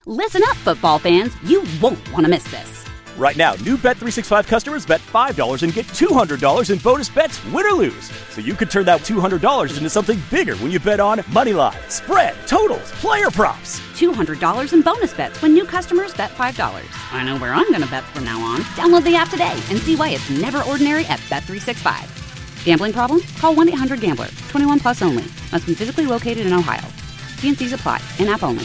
Listen up, football fans. You won't want to miss this. Right now, new Bet365 customers bet $5 and get $200 in bonus bets, win or lose. So you could turn that $200 into something bigger when you bet on money line, spread, totals, player props. $200 in bonus bets when new customers bet $5. I know where I'm going to bet from now on. Download the app today and see why it's never ordinary at Bet365. Gambling problem? Call 1-800-GAMBLER. 21 plus only. Must be physically located in Ohio. T&Cs apply. In-app only.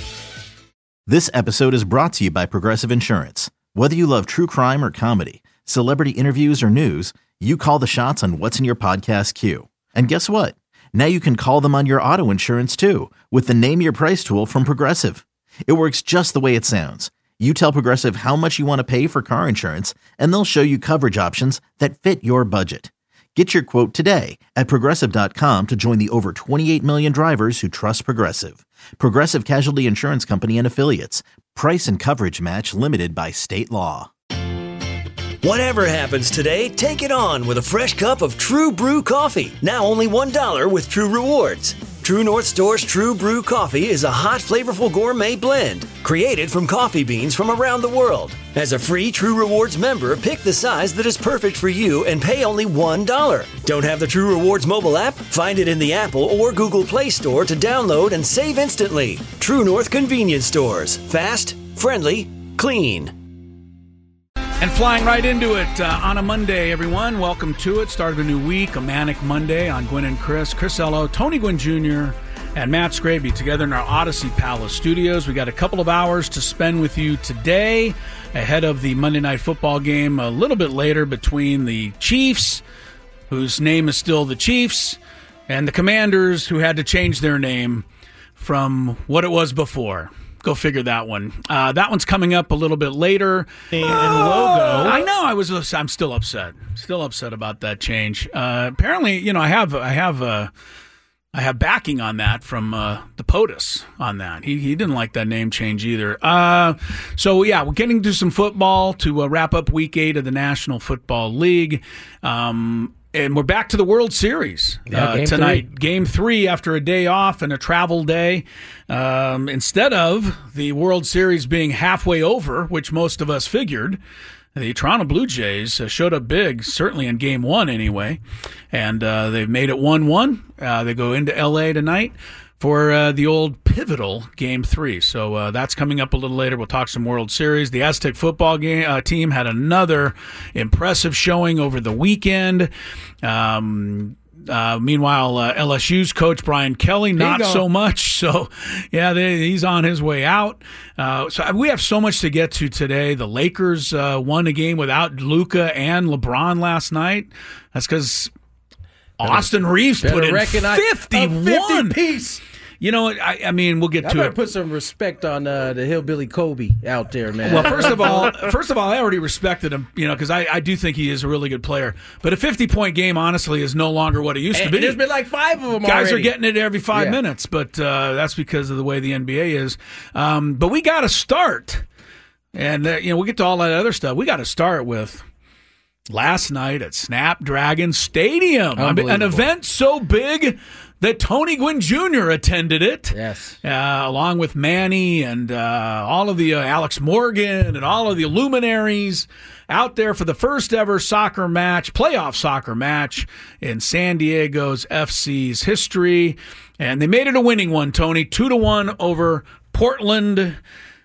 This episode is brought to you by Progressive Insurance. Whether you love true crime or comedy, celebrity interviews or news, you call the shots on what's in your podcast queue. And guess what? Now you can call them on your auto insurance too with the Name Your Price tool from Progressive. It works just the way it sounds. You tell Progressive how much you want to pay for car insurance, and they'll show you coverage options that fit your budget. Get your quote today at Progressive.com to join the over 28 million drivers who trust Progressive. Progressive Casualty Insurance Company and Affiliates. Price and coverage match limited by state law. Whatever happens today, take it on with a fresh cup of True Brew coffee. Now only $1 with True Rewards. True North Store's True Brew coffee is a hot, flavorful gourmet blend created from coffee beans from around the world. As a free True Rewards member, pick the size that is perfect for you and pay only $1. Don't have the True Rewards mobile app? Find it in the Apple or Google Play Store to download and save instantly. True North Convenience Stores. Fast, friendly, clean. And flying right into it on a Monday, everyone. Welcome to it. Start of a new week, a manic Monday on Gwynn and Chris. Chris Ello, Tony Gwynn Jr., and Matt Scraby together in our Odyssey Palace studios. We got a couple of hours to spend with you today ahead of the Monday Night Football game a little bit later between the Chiefs, whose name is still the Chiefs, and the Commanders, who had to change their name from what it was before. Go figure that one. That one's coming up a little bit later. And logo. I know. I'm still upset. Still upset about that change. Apparently, I have backing on that from the POTUS on that. He didn't like that name change either. So yeah, we're getting to some football to wrap up Week 8 of the National Football League. And we're back to the World Series tonight. 3. Game 3 after a day off and a travel day. Instead of the World Series being halfway over, which most of us figured, the Toronto Blue Jays showed up big, certainly in Game 1 anyway. And they've made it 1-1. They go into L.A. tonight for the old pivotal Game 3. So that's coming up a little later. We'll talk some World Series. The Aztec football team had another impressive showing over the weekend. Meanwhile, LSU's coach Brian Kelly, not so much. So, yeah, he's on his way out. So we have so much to get to today. The Lakers won a game without Luka and LeBron last night. That's because Austin Reeves put in 51. 50 piece. I mean, we'll get to it. Put some respect on the hillbilly Kobe out there, man. Well, first of all, I already respected him, because I do think he is a really good player. But a 50-point game, honestly, is no longer what it used to be. There's been like 5 of them Guys already. are getting it every 5 minutes, but that's because of the way the NBA is. But we got to start, and we'll get to all that other stuff. We got to start with last night at Snapdragon Stadium. An event so big that Tony Gwynn Jr. attended it. Yes. Along with Manny and all of the Alex Morgan and all of the luminaries out there for the first ever playoff soccer match in San Diego's FC's history. And they made it a winning one, Tony, 2-1 over Portland.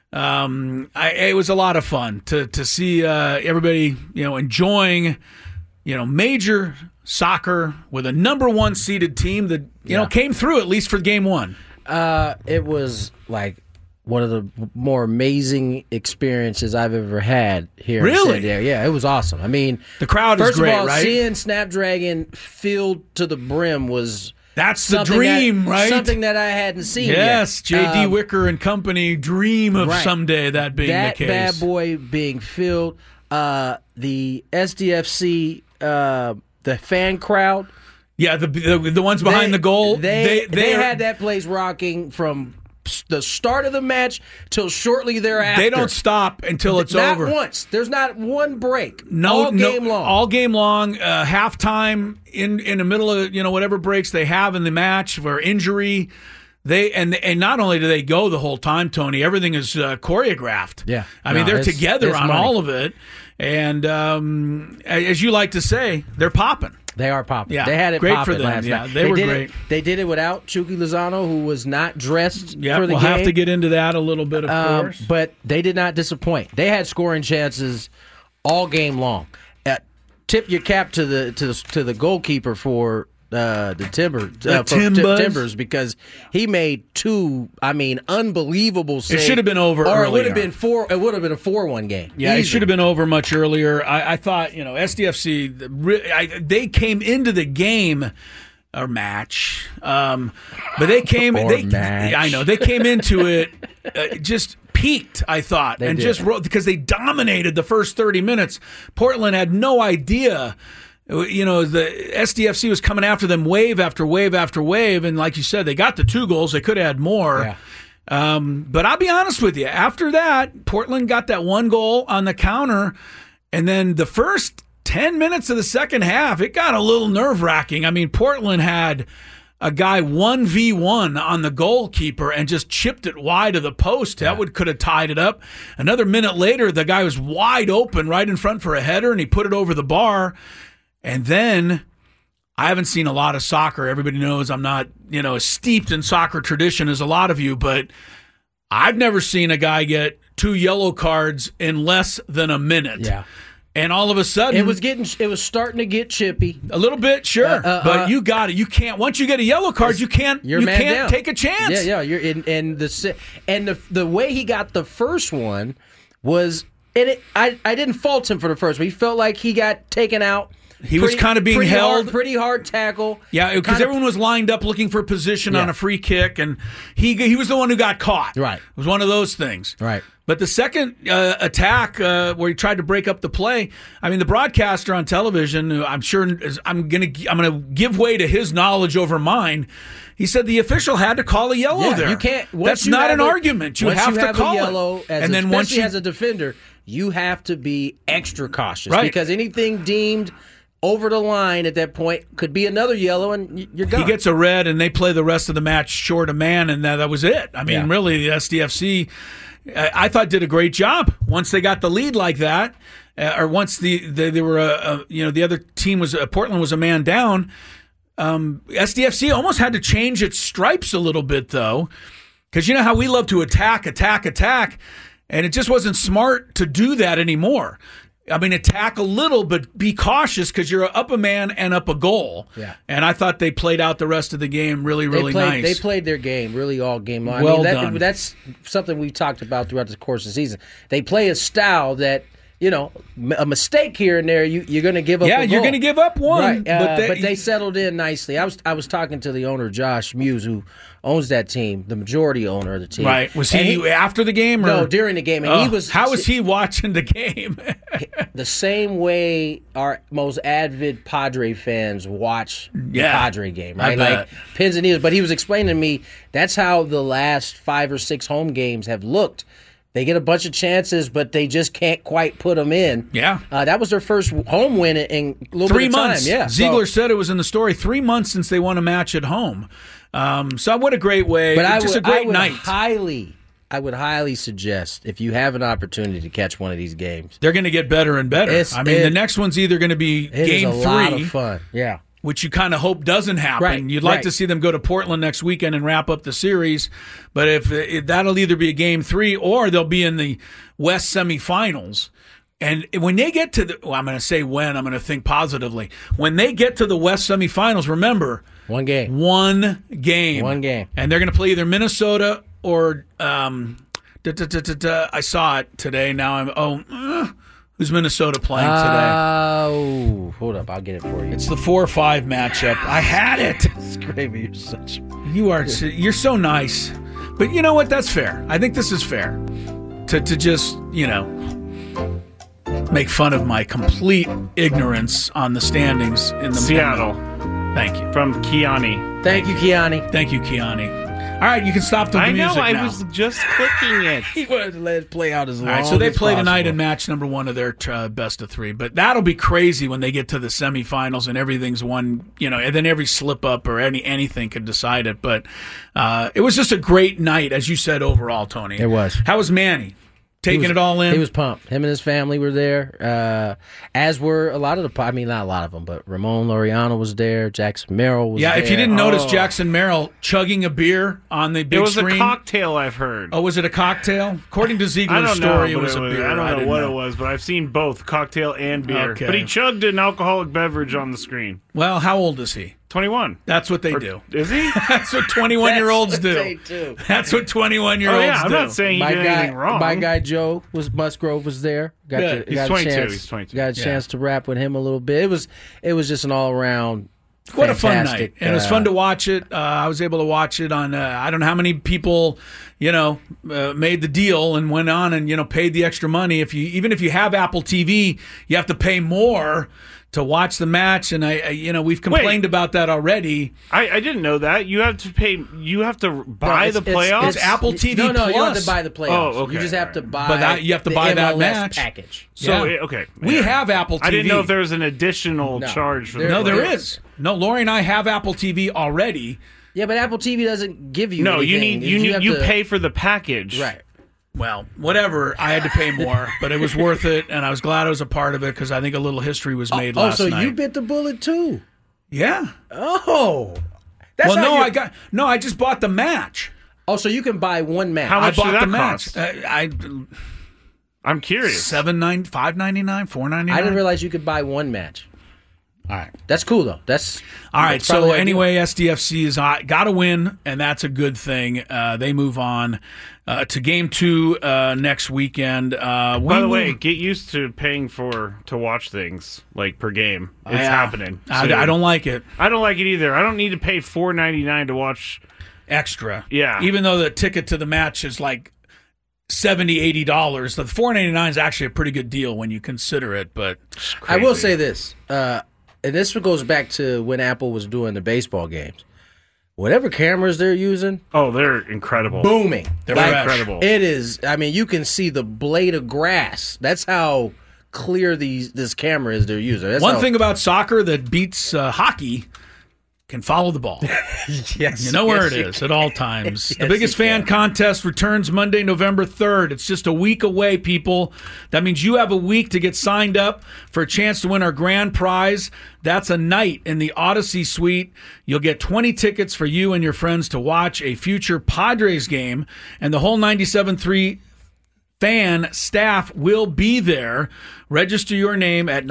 It was a lot of fun to see everybody, enjoying, major soccer with a number 1 seeded team that came through at least for Game 1. It was like one of the more amazing experiences I've ever had here. Really? In San Diego. Yeah, it was awesome. I mean, the crowd is great, first of all, right? seeing Snapdragon filled to the brim was. That's the dream, right? Something that I hadn't seen yes, yet. J.D. Wicker and company dream of someday that being the case. That bad boy being filled. The SDFC, the fan crowd. Yeah, the ones behind the goal. They had that place rocking from the start of the match till shortly thereafter. They don't stop until it's over. Not once. There's not one break. All game long. All game long. Halftime in the middle of whatever breaks they have in the match for injury. And not only do they go the whole time, Tony, everything is choreographed. Yeah. I mean, they're together on money. all of it. And as you like to say, they're popping. They are popping. Yeah. They had it great popping for them. last night. They were great. They did it without Chucky Lozano, who was not dressed for the game. We'll have to get into that a little bit, of course. But they did not disappoint. They had scoring chances all game long. Tip your cap to the goalkeeper for the Timbers, because he made two, unbelievable saves. It should have been over or earlier. it would have been 4. It would have been a 4-1 game. Yeah, Easy. it should have been over much earlier. I thought, SDFC, they came into the game or match, but they came. Match. I know they came into it just peaked. I thought, they did. Just because they dominated the first 30 minutes. Portland had no idea. The SDFC was coming after them wave after wave after wave, and like you said, they got the 2 goals. They could have had more. Yeah. But I'll be honest with you. After that, Portland got that 1 goal on the counter, and then the first 10 minutes of the second half, it got a little nerve-wracking. I mean, Portland had a guy 1v1 on the goalkeeper and just chipped it wide of the post. That could have tied it up. Another minute later, the guy was wide open right in front for a header, and he put it over the bar. And then I haven't seen a lot of soccer. Everybody knows I'm not, as steeped in soccer tradition as a lot of you, but I've never seen a guy get 2 yellow cards in less than a minute. Yeah. And all of a sudden, it was starting to get chippy a little bit, sure. But you got it. You can't. Once you get a yellow card, you can't take a chance. Yeah. You're in, and the way he got the first one was, I didn't fault him for the first one. He felt like he got taken out. He was kind of being held. Pretty hard tackle. Yeah, because everyone was lined up looking for position on a free kick, and he was the one who got caught. Right. It was one of those things. Right. But the second attack where he tried to break up the play, the broadcaster on television, I'm sure I'm gonna give way to his knowledge over mine. He said the official had to call a yellow there. You can't. That's not an argument. You have to call a yellow, it. And then once as a defender, you have to be extra cautious, right? Because anything deemed over the line at that point could be another yellow, and you're gone. He gets a red, and they play the rest of the match short a man, and that was it. Really, the SDFC, I thought, did a great job once they got the lead like that, or once they were the other team was Portland was a man down. SDFC almost had to change its stripes a little bit, though, because you know how we love to attack, and it just wasn't smart to do that anymore. Attack a little, but be cautious because you're up a man and up a goal. Yeah. And I thought they played out the rest of the game really nice. They played their game really all game long. Done. That's something we've talked about throughout the course of the season. They play a style that, a mistake here and there, you're going to give up a goal. You're going to give up one. Right. But they settled in nicely. I was talking to the owner, Josh Muse, who owns that team, the majority owner of the team. Right. Was he after the game? Or? No, during the game. And how was he watching the game? The same way our most avid Padre fans watch the Padre game, right? Like pins and needles. But he was explaining to me that's how the last 5 or 6 home games have looked. They get a bunch of chances, but they just can't quite put them in. Yeah. That was their first home win in a little 3 bit of time. months. Yeah. Ziegler said it was in the story, 3 months since they won a match at home. So what a great way. But a great night. I would highly suggest, if you have an opportunity to catch one of these games. They're going to get better and better. The next one's either going to be game 3. It's a lot of fun. Yeah. Which you kind of hope doesn't happen. Right, You'd like to see them go to Portland next weekend and wrap up the series. But if that'll either be a game 3 or they'll be in the West semifinals. And when they get to I'm going to say when, I'm going to think positively. When they get to the West semifinals, remember, one game. And they're going to play either Minnesota or I saw it today. Now who's Minnesota playing today? Hold up, I'll get it for you. It's the 4-5 matchup. I had it. Scrappy, You're so nice. But you know what? That's fair. I think this is fair. To just, make fun of my complete ignorance on the standings in the Seattle. Thank you. From Kiani. Thank you, Kiani. Thank you, Kiani. right, you can stop the music now. I know, I was just clicking it. He wanted to let it play out as long All right, so they as play possible. tonight in match number 1 of their best of 3. But that'll be crazy when they get to the semifinals and everything's won, and then every slip up or anything could decide it. But it was just a great night, as you said, overall, Tony. It was. How was Manny? Taking it all in? He was pumped. Him and his family were there, as were a lot of not a lot of them, but Ramon Laureano was there, Jackson Merrill was there. Yeah, if you didn't notice, Jackson Merrill chugging a beer on the big screen. It was a cocktail, I've heard. Oh, was it a cocktail? According to Ziegler's story, it was a beer. I don't know what it was, but I've seen both, cocktail and beer. Okay. But he chugged an alcoholic beverage on the screen. Well, how old is he? 21. That's what they do. Is he? That's what 21-year-olds do. They do. That's what 21-year-olds do. I'm not saying he did anything wrong. My guy Joe Musgrove was there. He's 22. He's 22. Got a chance to rap with him a little bit. It was just an all-around What a fun night. And it was fun to watch it. I was able to watch it on, I don't know how many people, made the deal and went on and, paid the extra money. Even if you have Apple TV, you have to pay more to watch the match, and we've complained about that already. I didn't know that. You have to pay. You have to buy the playoffs. It's Apple TV No, Plus. you don't have to buy the playoffs. Oh, okay. You just have to buy. But you have to buy that MLS match package. So yeah. okay, we have Apple TV. I didn't know if there was an additional charge for No, there is. No, Lori and I have Apple TV already. Yeah, but Apple TV doesn't give you. No, anything. you pay for the package, right? Well, whatever. I had to pay more, but it was worth it, and I was glad I was a part of it because I think a little history was made last night. So you bit the bullet too? Yeah. Oh, I just bought the match. Oh, so you can buy one match. How much I bought did that the match. cost? I'm curious. $5.99, $4.99. I didn't realize you could buy one match. All right, that's cool though. That's all right. So anyway, SDFC has got to win, and that's a good thing. They move on to Game 2 next weekend. By the way, get used to paying to watch things like per game. It's happening. I don't like it. I don't like it either. I don't need to pay $4.99 to watch extra. Yeah, even though the ticket to the match is like $70, $80. The $4.99 is actually a pretty good deal when you consider it. But I will say this. And this goes back to when Apple was doing the baseball games. Whatever cameras they're using, they're incredible, booming. They're incredible. It is. I mean, you can see the blade of grass. That's how clear this camera is they're using. That's one thing about soccer that beats hockey. Can follow the ball. Yes. You know where it is at all times. The biggest fan contest returns Monday, November 3rd. It's just a week away, people. That means you have a week to get signed up for a chance to win our grand prize. That's a night in the Odyssey Suite. You'll get 20 tickets for you and your friends to watch a future Padres game, and the whole 97.3 fan staff will be there. Register your name at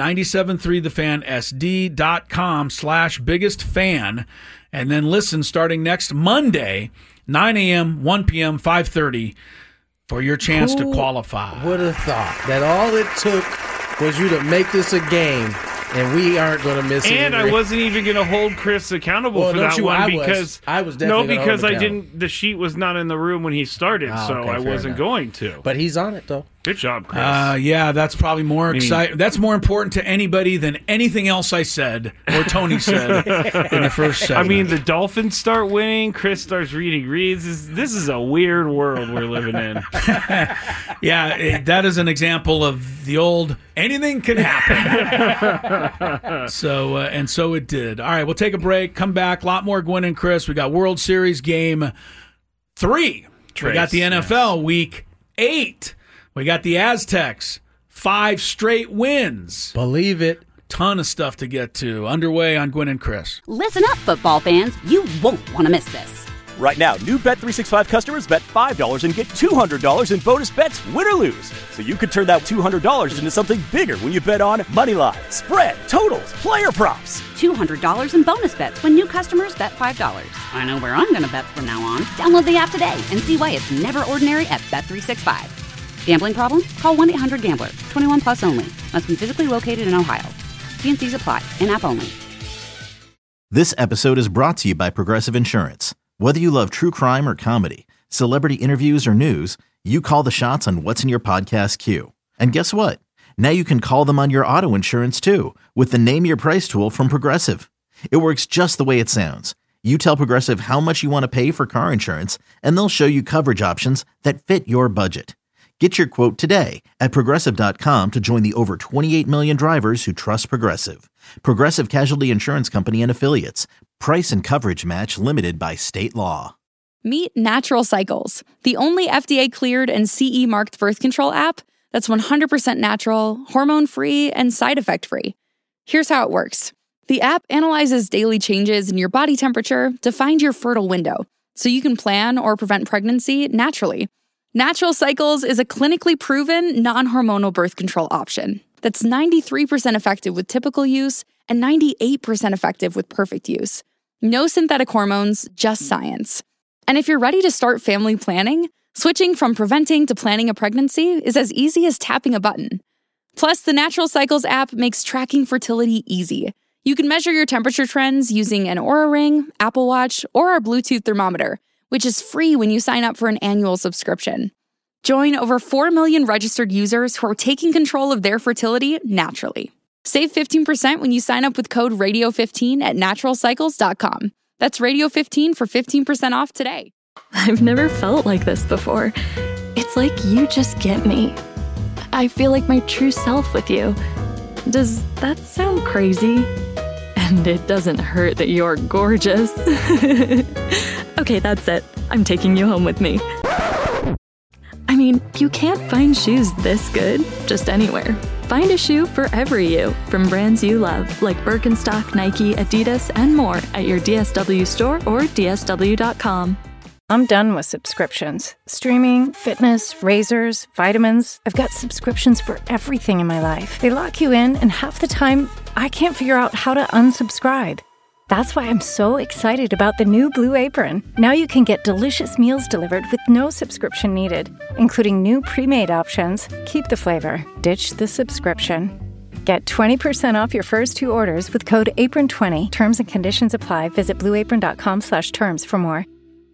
973thefansd.com/biggest-fan, and then listen starting next Monday, 9 a.m., 1 p.m., 5:30 for your chance to qualify. Would have thought that all it took was you to make this a game, and we aren't going to miss it. And I wasn't even going to hold Chris accountable for that one because I was definitely because I didn't. The sheet was not in the room when he started, so I wasn't going to. But he's on it though. Good job, Chris. Yeah, that's probably more exciting. That's more important to anybody than anything else I said or Tony said in the first segment. I mean, the Dolphins start winning. Chris starts reading reads. This is a weird world we're living in. Yeah, that is an example of the old anything can happen. So it did. All right, we'll take a break. Come back. A lot more Gwen and Chris. We got World Series Game 3. We got the NFL Week 8. We got the Aztecs, 5 straight wins. Believe it. Ton of stuff to get to. Underway on Gwen and Chris. Listen up, football fans. You won't want to miss this. Right now, new Bet365 customers bet $5 and get $200 in bonus bets, win or lose. So you could turn that $200 into something bigger when you bet on money line, spread, totals, player props. $200 in bonus bets when new customers bet $5. I know where I'm going to bet from now on. Download the app today and see why it's never ordinary at Bet365. Gambling problem? Call 1-800-GAMBLER. 21 plus only. Must be physically located in Ohio. T&Cs apply. In-app only. This episode is brought to you by Progressive Insurance. Whether you love true crime or comedy, celebrity interviews or news, you call the shots on what's in your podcast queue. And guess what? Now you can call them on your auto insurance too with the Name Your Price tool from Progressive. It works just the way it sounds. You tell Progressive how much you want to pay for car insurance, and they'll show you coverage options that fit your budget. Get your quote today at Progressive.com to join the over 28 million drivers who trust Progressive. Progressive Casualty Insurance Company and Affiliates. Price and coverage match limited by state law. Meet Natural Cycles, the only FDA-cleared and CE-marked birth control app that's 100% natural, hormone-free, and side effect-free. Here's how it works. The app analyzes daily changes in your body temperature to find your fertile window, so you can plan or prevent pregnancy naturally. Natural Cycles is a clinically proven, non-hormonal birth control option that's 93% effective with typical use and 98% effective with perfect use. No synthetic hormones, just science. And if you're ready to start family planning, switching from preventing to planning a pregnancy is as easy as tapping a button. Plus, the Natural Cycles app makes tracking fertility easy. You can measure your temperature trends using an Oura Ring, Apple Watch, or our Bluetooth thermometer, which is free when you sign up for an annual subscription. Join over 4 million registered users who are taking control of their fertility naturally. Save 15% when you sign up with code RADIO15 at naturalcycles.com. That's Radio15 for 15% off today. I've never felt like this before. It's like you just get me. I feel like my true self with you. Does that sound crazy? And it doesn't hurt that you're gorgeous. Okay, that's it. I'm taking you home with me. I mean, you can't find shoes this good just anywhere. Find a shoe for every you from brands you love, like Birkenstock, Nike, Adidas, and more at your DSW store or DSW.com. I'm done with subscriptions. Streaming, fitness, razors, vitamins. I've got subscriptions for everything in my life. They lock you in, and half the time, I can't figure out how to unsubscribe. That's why I'm so excited about the new Blue Apron. Now you can get delicious meals delivered with no subscription needed, including new pre-made options. Keep the flavor, ditch the subscription. Get 20% off your first 2 orders with code APRON20. Terms and conditions apply. Visit blueapron.com/terms for more.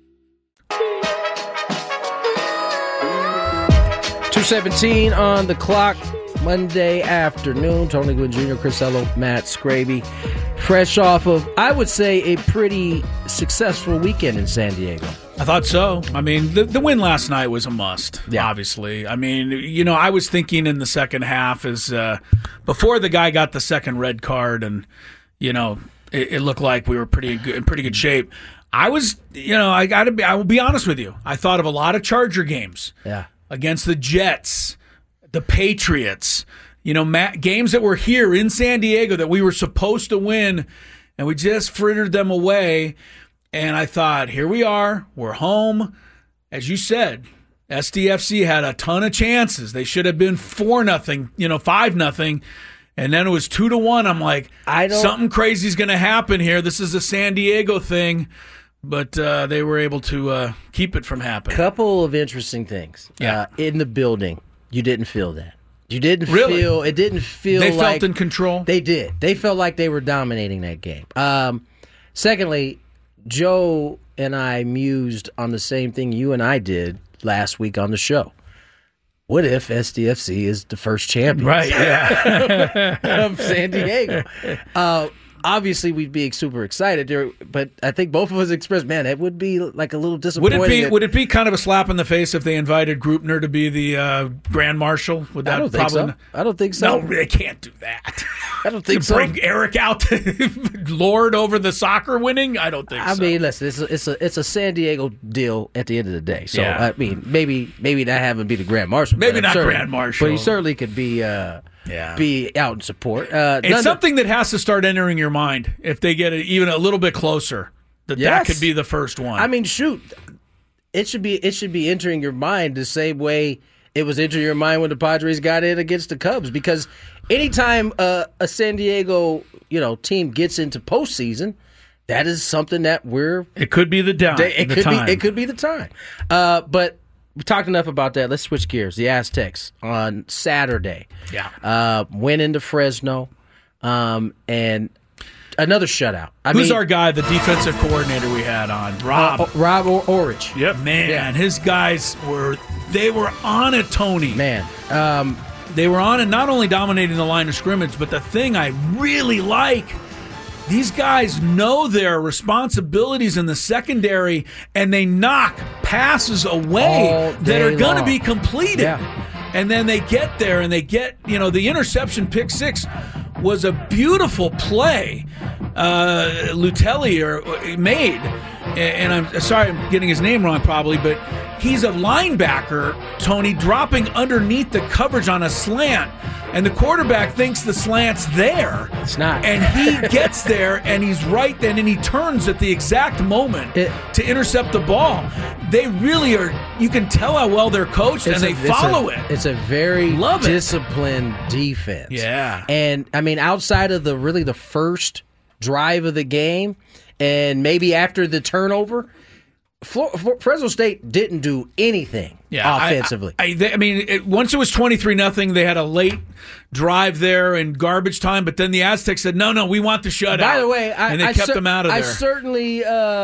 2:17 on the clock, Monday afternoon. Tony Gwynn Jr., Chris Ello, Matt Scraby. Fresh off of, I would say, a pretty successful weekend in San Diego. I thought so. I mean, the win last night was a must, obviously. I mean, you know, I was thinking in the second half is before the guy got the second red card and, you know, it looked like we were in pretty good shape. I was, you know, I will be honest with you. I thought of a lot of Charger games against the Jets, the Patriots, you know, games that were here in San Diego that we were supposed to win, and we just frittered them away. And I thought, here we are. We're home. As you said, SDFC had a ton of chances. They should have been 4-0, you know, 5-0. And then it was 2-1. I'm like, something crazy is going to happen here. This is a San Diego thing. But they were able to keep it from happening. Couple of interesting things. In the building, you didn't feel that. You didn't really? feel. It didn't feel they like felt in control. They did. They felt like they were dominating that game. Secondly, Joe and I mused on the same thing you and I did last week on the show. What if SDFC is the first champion? Right, yeah. of San Diego. Obviously, we'd be super excited, but I think both of us expressed, man, it would be like a little disappointing. Would it be kind of a slap in the face if they invited Grupner to be the Grand Marshal? Would that I don't think so. I don't think so. No, they can't do that. I don't think so. Bring Eric out to lord over the soccer winning? I don't think so. I mean, listen, it's a San Diego deal at the end of the day. So, I mean, maybe not having be the Grand Marshal. Maybe not Grand Marshal. But he certainly could be out in support. It's something that has to start entering your mind if they get it even a little bit closer. That could be the first one. I mean, shoot, it should be entering your mind the same way it was entering your mind when the Padres got in against the Cubs. Because anytime a San Diego team gets into postseason, that is something that it could be the time. It could be the time. But we talked enough about that. Let's switch gears. The Aztecs on Saturday. Went into Fresno, and another shutout. Who's our guy, the defensive coordinator we had on? Rob Orich. Yep. Man, his guys were on it, Tony. Man. They were on it, not only dominating the line of scrimmage, but the thing I really like These guys know their responsibilities in the secondary, and they knock passes away that are going to be completed. Yeah. And then they get there, and they get, the interception pick six was a beautiful play Lutelli made. And I'm sorry I'm getting his name wrong probably, but he's a linebacker, Tony, dropping underneath the coverage on a slant. And the quarterback thinks the slant's there. It's not. And he gets there, and he's right then, and he turns at the exact moment to intercept the ball. They really are, you can tell how well they're coached, and they follow it. It's a very disciplined defense. Yeah. And, outside of the first drive of the game, and maybe after the turnover, Fresno State didn't do anything offensively. Once it was 23-0, they had a late drive there in garbage time, but then the Aztecs said, no, we want the shutout. By the way, and they kept them out of there. I certainly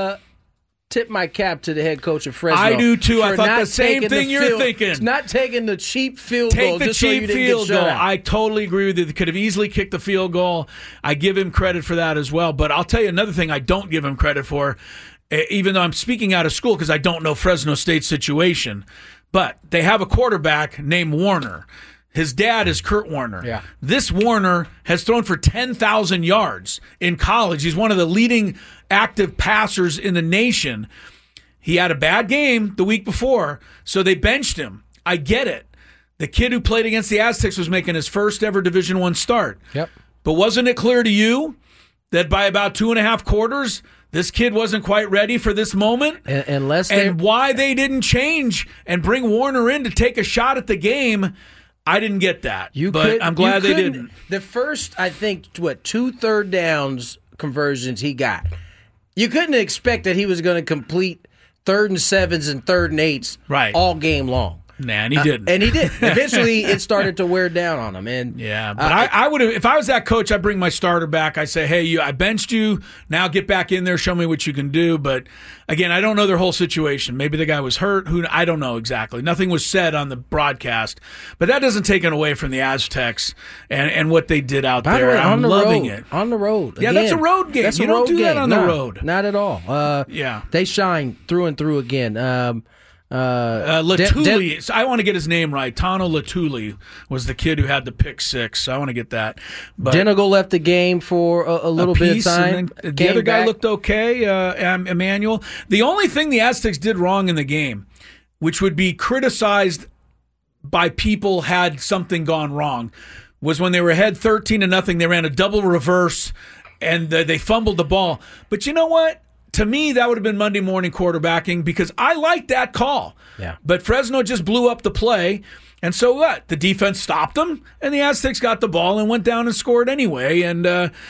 tip my cap to the head coach of Fresno. I do too. I thought the same thing you're thinking. It's not taking the cheap field goal. Take the cheap field goal. I totally agree with you. They could have easily kicked the field goal. I give him credit for that as well. But I'll tell you another thing I don't give him credit for, even though I'm speaking out of school because I don't know Fresno State's situation. But they have a quarterback named Warner. His dad is Kurt Warner. Yeah. This Warner has thrown for 10,000 yards in college. He's one of the leading active passers in the nation. He had a bad game the week before, so they benched him. I get it. The kid who played against the Aztecs was making his first ever Division I start. Yep. But wasn't it clear to you that by about 2.5 quarters, this kid wasn't quite ready for this moment? And why they didn't change and bring Warner in to take a shot at the game, I didn't get that. I'm glad they didn't. The first, I think, 2 third downs conversions he got, you couldn't expect that he was going to complete 3rd and 7s and 3rd and 8s all game long. Nah, and he didn't. And he did. Eventually, it started to wear down on him. And yeah, but I would have, if I was that coach, I'd bring my starter back. I'd say, hey, I benched you. Now get back in there. Show me what you can do. But again, I don't know their whole situation. Maybe the guy was hurt. I don't know exactly. Nothing was said on the broadcast. But that doesn't take it away from the Aztecs and what they did out there. Way, I'm loving it. On the road. Yeah, again, that's a road game. You don't do that on the road. Not at all. They shine through and through again. Latuli. I want to get his name right. Tano Latuli was the kid who had the pick six. So I want to get that. But Denegal left the game for a little bit of time. The other guy looked okay, Emmanuel. The only thing the Aztecs did wrong in the game, which would be criticized by people had something gone wrong, was when they were ahead 13-0, they ran a double reverse and they fumbled the ball. But you know what? To me, that would have been Monday morning quarterbacking because I liked that call. Yeah. But Fresno just blew up the play. And so what? The defense stopped them, and the Aztecs got the ball and went down and scored anyway. And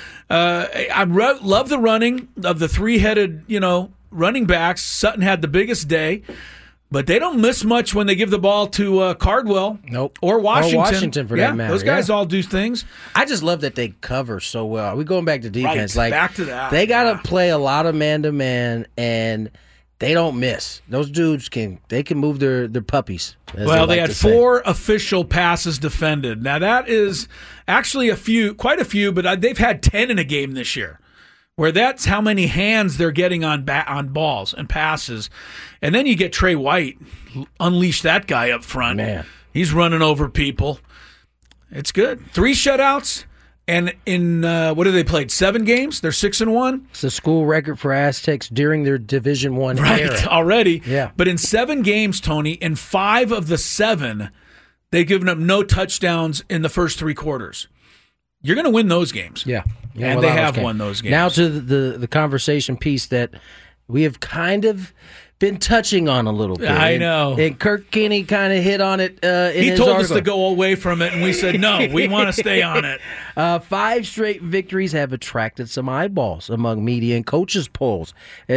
I love the running of the three-headed, running backs. Sutton had the biggest day. But they don't miss much when they give the ball to Cardwell. Nope. Or Washington. Or Washington, for that matter. Those guys all do things. I just love that they cover so well. We're going back to defense. Right, back to that. They got to play a lot of man-to-man, and they don't miss. Those dudes can move their puppies. Well, they had 4 official passes defended. Now, that is actually quite a few, but they've had 10 in a game this year, where that's how many hands they're getting on balls and passes. And then you get Trey White, unleash that guy up front. Man. He's running over people. It's good. 3 shutouts, and in, what have they played, 7 games? They're 6-1? It's the school record for Aztecs during their Division I era. Right, already. Yeah. But in 7 games, Tony, in 5 of the 7, they've given up no touchdowns in the first 3 quarters. You're going to win those games. Yeah. And they have won those games. Now to the conversation piece that we have kind of been touching on a little bit. I know. And Kirk Kenney kind of hit on it in his He told article. us to go away from it, and we said, no, we want to stay on it. 5 straight victories have attracted some eyeballs among media and coaches polls.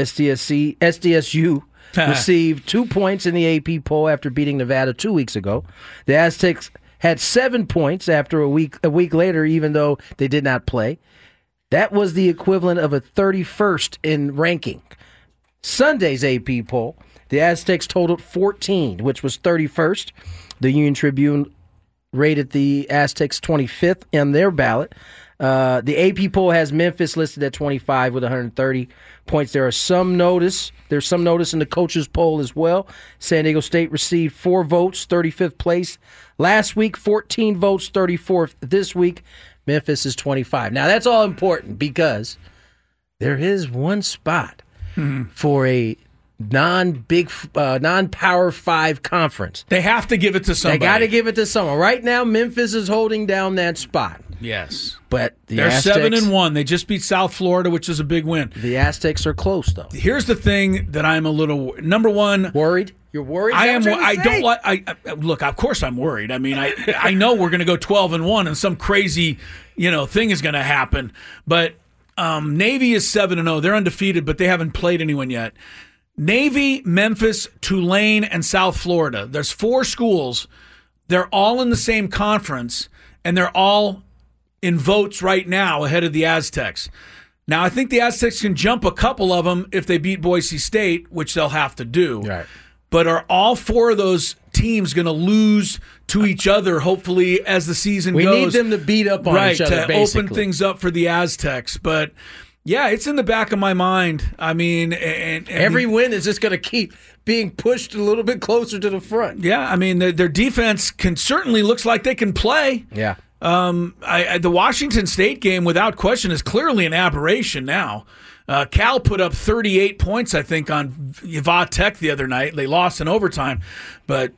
SDSU received 2 points in the AP poll after beating Nevada 2 weeks ago. The Aztecs had 7 points after a week later, even though they did not play. That was the equivalent of a 31st in ranking. Sunday's AP poll, the Aztecs totaled 14, which was 31st. The Union Tribune rated the Aztecs 25th in their ballot. The AP poll has Memphis listed at 25 with 130 points. There's some notice in the coaches poll as well. San Diego State received 4 votes, 35th place. Last week, 14 votes, 34th. This week, Memphis is 25. Now, that's all important because there is one spot for a non-Power 5 conference. They have to give it to somebody. They got to give it to someone. Right now, Memphis is holding down that spot. Yes. But they're Aztecs, 7-1. They just beat South Florida, which is a big win. The Aztecs are close, though. Here's the thing that I'm a little number one worried. You're worried? I am. I don't like. Look. Of course, I'm worried. I mean, I know we're going to go 12-1, and some crazy, thing is going to happen. But Navy is 7-0. They're undefeated, but they haven't played anyone yet. Navy, Memphis, Tulane, and South Florida. There's 4 schools. They're all in the same conference, and they're all in votes right now ahead of the Aztecs. Now, I think the Aztecs can jump a couple of them if they beat Boise State, which they'll have to do. Right. But are all 4 of those teams going to lose to each other, hopefully, as the season goes? We need them to beat up on each other, to basically. open things up for the Aztecs. But, yeah, it's in the back of my mind. I mean, and every win is just going to keep being pushed a little bit closer to the front. Yeah, I mean, their defense certainly looks like they can play. Yeah. The Washington State game, without question, is clearly an aberration now. Cal put up 38 points, I think, on Va Tech the other night. They lost in overtime. But,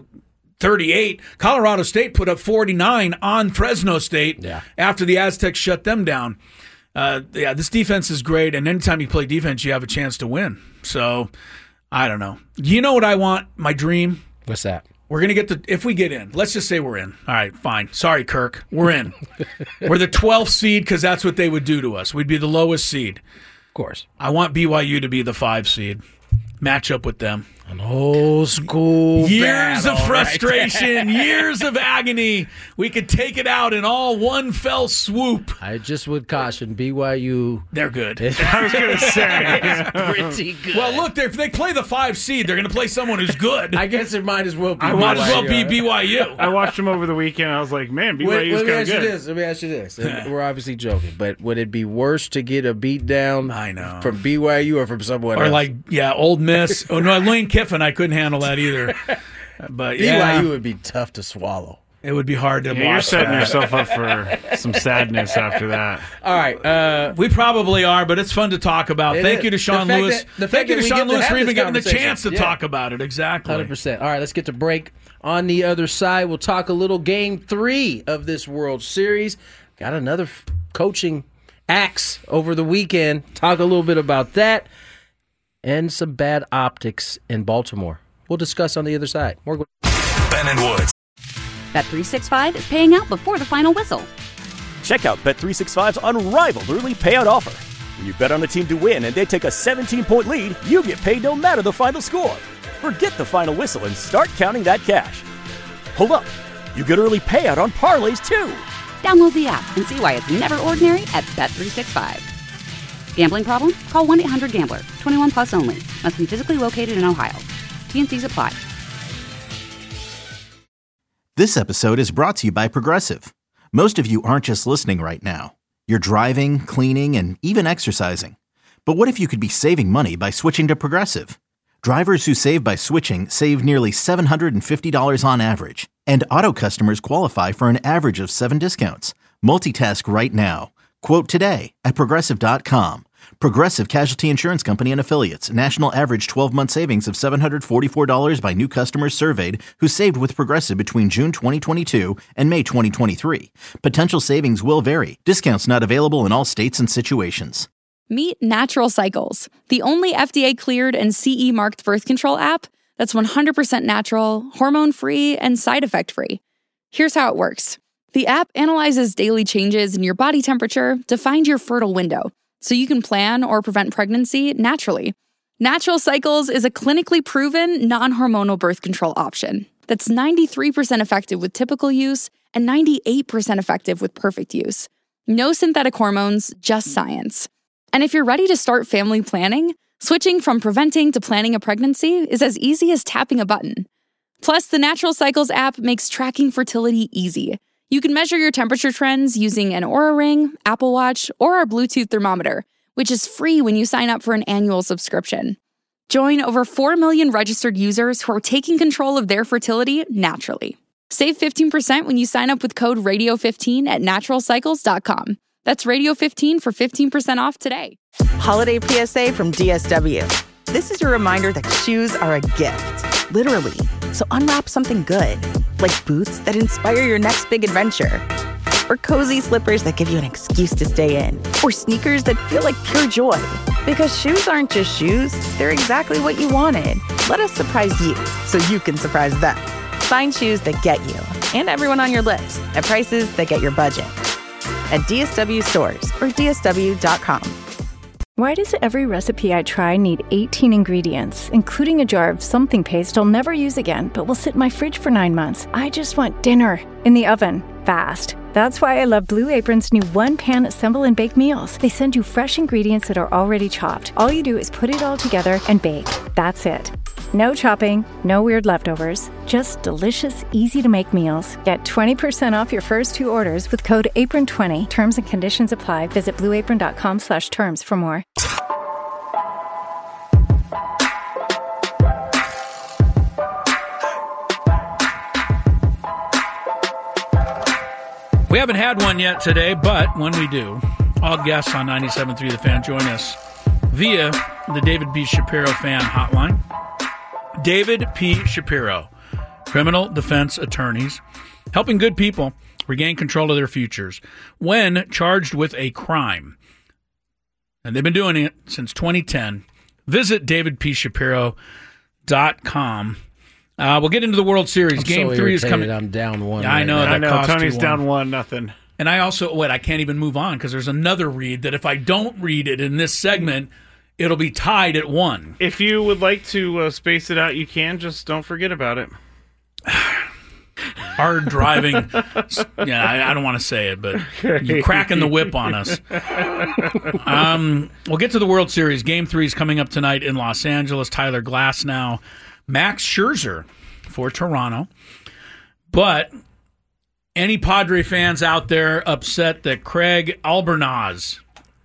38. Colorado State put up 49 on Fresno State after the Aztecs shut them down. This defense is great, and anytime you play defense, you have a chance to win. So, I don't know. You know what I want? My dream? What's that? We're going to get if we get in, let's just say we're in. All right, fine. Sorry, Kirk. We're in. We're the 12th seed because that's what they would do to us. We'd be the lowest seed. Of course. I want BYU to be the 5 seed. Match up with them. An old school years battle of frustration, right years of agony. We could take it out in all one fell swoop. I just would caution BYU. They're good. I was going to say. It's pretty good. Well, look, if they play the 5 seed, they're going to play someone who's good. I guess it might as well be Might as well be BYU. I watched them over the weekend. I was like, man, BYU's kind of good. Let me ask you this. We're obviously joking, but would it be worse to get a beat down from BYU or from someone else? Or Old Miss. Oh, no, Lane Kiffin, I couldn't handle that either. But BYU would be tough to swallow. It would be hard to watch. You're setting yourself up for some sadness after that. All right. We probably are, but it's fun to talk about. Thank you to Sean Lewis. Thank you to Sean Lewis for even getting the chance to talk about it. Exactly. 100%. All right, let's get to break. On the other side, we'll talk a little Game 3 of this World Series. Got another coaching axe over the weekend. Talk a little bit about that. And some bad optics in Baltimore. We'll discuss on the other side. More Ben and Woods. Bet365 is paying out before the final whistle. Check out Bet365's unrivaled early payout offer. When you bet on a team to win and they take a 17-point lead, you get paid no matter the final score. Forget the final whistle and start counting that cash. Hold up. You get early payout on parlays, too. Download the app and see why it's never ordinary at Bet365. Gambling problem? Call 1-800-GAMBLER. 21 plus only. Must be physically located in Ohio. T&Cs apply. This episode is brought to you by Progressive. Most of you aren't just listening right now. You're driving, cleaning, and even exercising. But what if you could be saving money by switching to Progressive? Drivers who save by switching save nearly $750 on average. And auto customers qualify for an average of 7 discounts. Multitask right now. Quote today at Progressive.com. Progressive Casualty Insurance Company and Affiliates. National average 12-month savings of $744 by new customers surveyed who saved with Progressive between June 2022 and May 2023. Potential savings will vary. Discounts not available in all states and situations. Meet Natural Cycles, the only FDA-cleared and CE-marked birth control app that's 100% natural, hormone-free, and side effect-free. Here's how it works. The app analyzes daily changes in your body temperature to find your fertile window, so you can plan or prevent pregnancy naturally. Natural Cycles is a clinically proven, non-hormonal birth control option that's 93% effective with typical use and 98% effective with perfect use. No synthetic hormones, just science. And if you're ready to start family planning, switching from preventing to planning a pregnancy is as easy as tapping a button. Plus, the Natural Cycles app makes tracking fertility easy. You can measure your temperature trends using an Oura Ring, Apple Watch, or our Bluetooth thermometer, which is free when you sign up for an annual subscription. Join over 4 million registered users who are taking control of their fertility naturally. Save 15% when you sign up with code RADIO15 at naturalcycles.com. That's Radio15 for 15% off today. Holiday PSA from DSW. This is your reminder that shoes are a gift, literally. So unwrap something good, like boots that inspire your next big adventure, or cozy slippers that give you an excuse to stay in, or sneakers that feel like pure joy. Because shoes aren't just shoes, they're exactly what you wanted. Let us surprise you so you can surprise them. Find shoes that get you and everyone on your list at prices that get your budget. At DSW stores or DSW.com. Why does every recipe I try need 18 ingredients, including a jar of something paste I'll never use again, but will sit in my fridge for 9 months? I just want dinner in the oven, fast. That's why I love Blue Apron's new one-pan assemble and bake meals. They send you fresh ingredients that are already chopped. All you do is put it all together and bake. That's it. No chopping, no weird leftovers, just delicious, easy-to-make meals. Get 20% off your first 2 orders with code APRON20. Terms and conditions apply. Visit blueapron.com/terms for more. We haven't had one yet today, but when we do, all guests on 97.3 The Fan join us via the David P. Shapiro Fan Hotline. David P. Shapiro, criminal defense attorneys, helping good people regain control of their futures when charged with a crime. And they've been doing it since 2010. Visit davidpshapiro.com. We'll get into the World Series. Game 3 is coming. I'm down 1. I know. I know. Cost Tony's you down 1-0. And I also, I can't even move on because there's another read that if I don't read it in this segment, it'll be tied at 1. If you would like to space it out, you can. Just don't forget about it. Hard driving. Yeah, I don't want to say it, but you're cracking the whip on us. We'll get to the World Series. Game 3 is coming up tonight in Los Angeles. Tyler Glasnow, Max Scherzer for Toronto. But any Padre fans out there upset that Craig Albernaz,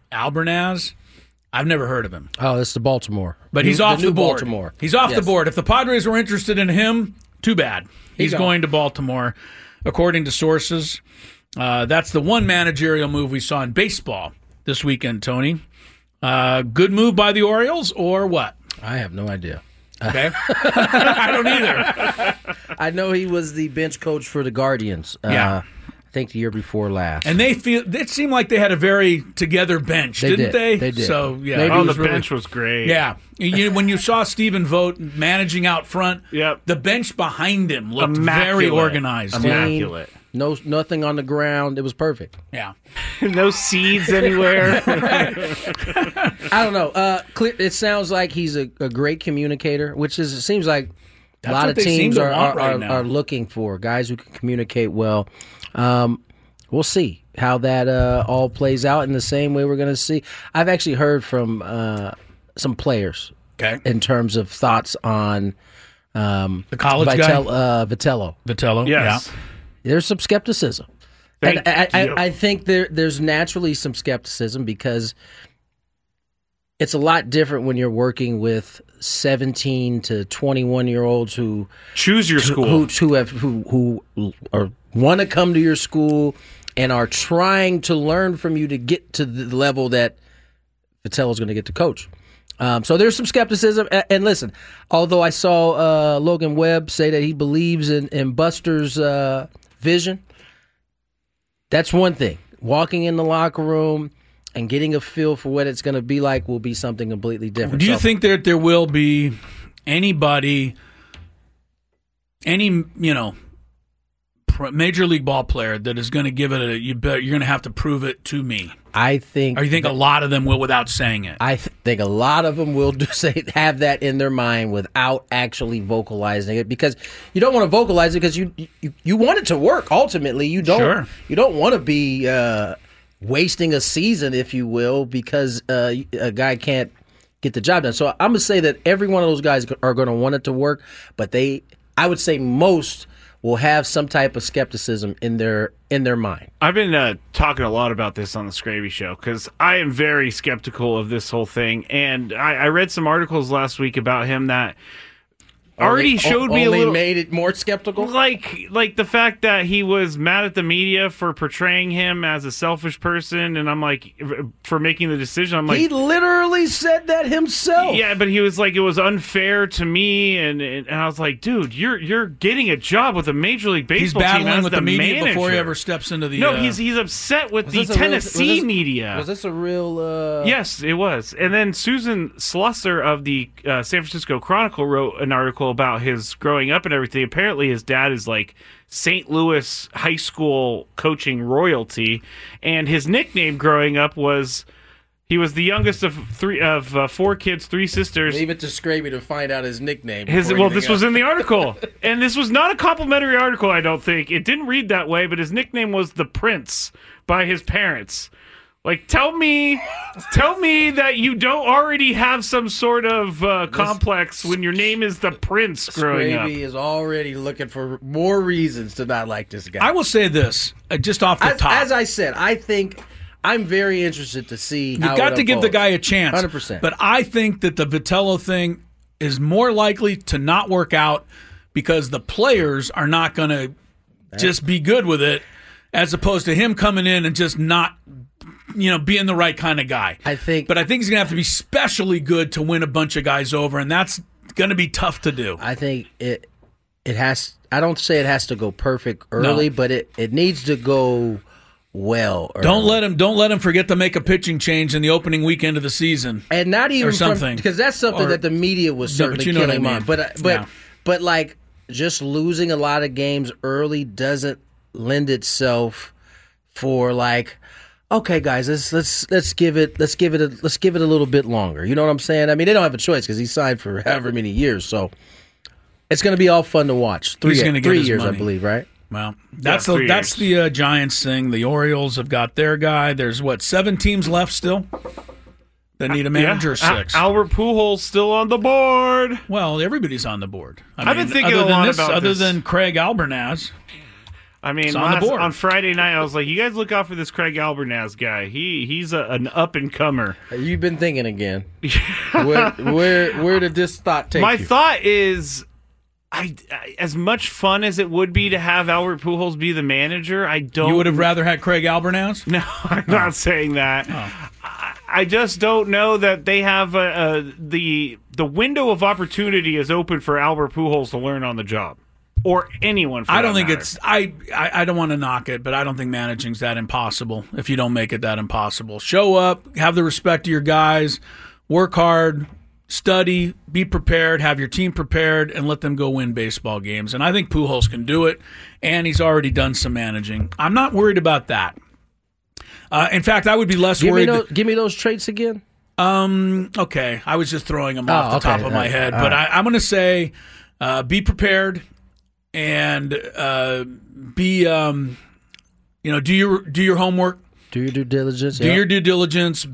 I've never heard of him. Oh, it's the Baltimore. But he's off the board. Baltimore. He's off the board. If the Padres were interested in him, too bad. He's going to Baltimore, according to sources. That's the one managerial move we saw in baseball this weekend, Tony. Good move by the Orioles or what? I have no idea. Okay. I don't either. I know he was the bench coach for the Guardians. Yeah. I think the year before last. And it seemed like they had a very together bench, didn't they? They did. So, yeah. Maybe the bench was great. Yeah. When you saw Stephen Vogt managing out front, yep, the bench behind him looked very organized. Immaculate. Nothing on the ground. It was perfect. Yeah. No seeds anywhere. I don't know. It sounds like he's a great communicator, which it seems like a lot of teams are looking for guys who can communicate well. We'll see how that all plays out in the same way we're going to see. I've actually heard from some players in terms of thoughts on the college guy? Vitello. Vitello, yes. Yeah. There's some skepticism. I think there's naturally some skepticism because it's a lot different when you're working with 17 to 21-year-olds who choose your school, who want to come to your school and are trying to learn from you to get to the level that Vitello's going to get to coach. So there's some skepticism. And listen, although I saw Logan Webb say that he believes in Buster's vision, that's one thing. Walking in the locker room and getting a feel for what it's going to be like will be something completely different. Do you think that there will be anybody, major league ball player that is going to give it you're going to have to prove it to me? I think. Or you think a lot of them will without saying it? I think a lot of them will have that in their mind without actually vocalizing it, because you don't want to vocalize it because you want it to work. Ultimately, you don't want to be wasting a season, if you will, because a guy can't get the job done. So I'm gonna say that every one of those guys are going to want it to work, but I would say most will have some type of skepticism in their mind. I've been talking a lot about this on the Scravy Show because I am very skeptical of this whole thing, and I read some articles last week about him that already showed me a little, made it more skeptical, like the fact that he was mad at the media for portraying him as a selfish person, and I'm like, for making the decision. I'm like, he literally said that himself. Yeah, but he was like, it was unfair to me, and I was like, dude, you're getting a job with a Major League Baseball team. He's battling as with the media manager before he ever steps into the. No, he's upset with the Tennessee media. Was this a real? Yes, it was. And then Susan Slusser of the San Francisco Chronicle wrote an article about his growing up and everything. Apparently his dad is like St. Louis high school coaching royalty, and his nickname growing up was, he was the youngest of four kids, three sisters. Leave it to Scraby to find out his nickname. This was in the article, and this was not a complimentary article, I don't think. It didn't read that way, but his nickname was the Prince by his parents. Like, tell me that you don't already have some sort of complex when your name is the Prince growing up. Scraby is already looking for more reasons to not like this guy. I will say this, just off the top. As I said, I think I'm very interested to see You've how got to give the guy a chance. 100%. But I think that the Vitello thing is more likely to not work out because the players are not going to just be good with it, as opposed to him coming in and just not being the right kind of guy. But I think he's going to have to be specially good to win a bunch of guys over, and that's going to be tough to do. I think it has. I don't say it has to go perfect early, but it needs to go well early. Don't let him forget to make a pitching change in the opening weekend of the season, and not even or something, because that's something that the media was certainly killing him on. But like just losing a lot of games early doesn't lend itself for like, okay, guys, let's give it a little bit longer. You know what I'm saying? I mean, they don't have a choice because he signed for however many years, so it's going to be all fun to watch. 3 years, I believe, right? Well, that's the Giants thing. The Orioles have got their guy. There's 7 teams left still that need a manager. Or 6. Albert Pujols still on the board. Well, everybody's on the board. I've been thinking a lot about this. Other than Craig Albernaz. I mean, on Friday night, I was like, you guys look out for this Craig Albernaz guy. He's an up-and-comer. You've been thinking again. Where did this thought take you? My thought is, as much fun as it would be to have Albert Pujols be the manager, I don't... You would have rather had Craig Albernaz? No, I'm not saying that. Oh. I just don't know that they have the window of opportunity is open for Albert Pujols to learn on the job. Or anyone. I don't think it's. I don't want to knock it, but I don't think managing's that impossible. If you don't make it that impossible, show up, have the respect of your guys, work hard, study, be prepared, have your team prepared, and let them go win baseball games. And I think Pujols can do it, and he's already done some managing. I'm not worried about that. In fact, I would be less worried. Give me those traits again. Okay, I was just throwing them off the top of my head, but I'm going to say, be prepared. And be, do your homework. Do your due diligence. Do your due diligence.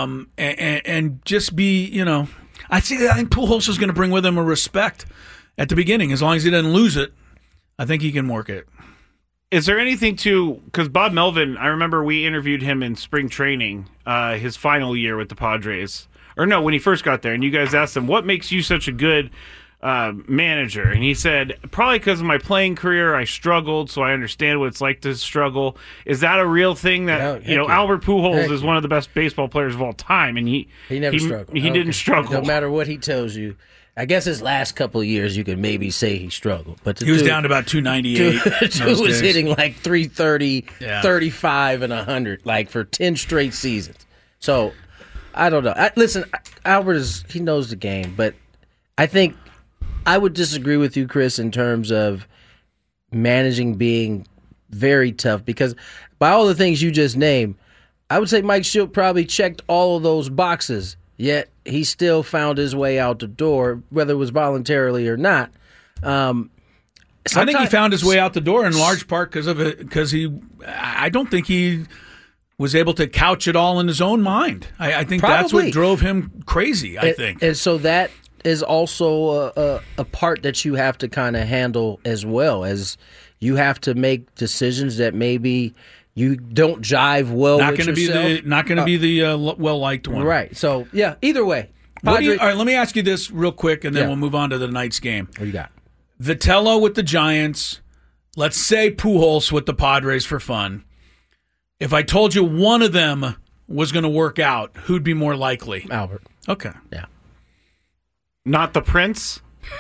And just be, I think Pujols is going to bring with him a respect at the beginning. As long as he doesn't lose it, I think he can work it. Is there anything because Bob Melvin, I remember we interviewed him in spring training, his final year with the Padres. Or no, when he first got there, and you guys asked him, what makes you such a good manager? And he said, probably because of my playing career, I struggled, so I understand what it's like to struggle. Is that a real thing that, Albert Pujols is one of the best baseball players of all time, and he never struggled. He didn't struggle. No matter what he tells you. I guess his last couple of years, you could maybe say he struggled. But he was down to about 298. Dude was hitting like 330, 35, and 100, like for 10 straight seasons. So, I don't know. Listen, Albert he knows the game, but I think I would disagree with you, Chris, in terms of managing being very tough, because by all the things you just named, I would say Mike Shildt probably checked all of those boxes, yet he still found his way out the door, whether it was voluntarily or not. I think he found his way out the door in large part because of it. Because I don't think he was able to couch it all in his own mind. I think that's what drove him crazy. I think, and so that is also a part that you have to kind of handle as well, as you have to make decisions that maybe you don't jive well with yourself. Not going to be the well-liked one. Right. So, yeah, either way. All right, let me ask you this real quick, and then we'll move on to the night's game. What do you got? Vitello with the Giants. Let's say Pujols with the Padres for fun. If I told you one of them was going to work out, who'd be more likely? Albert. Okay. Yeah. Not the Prince?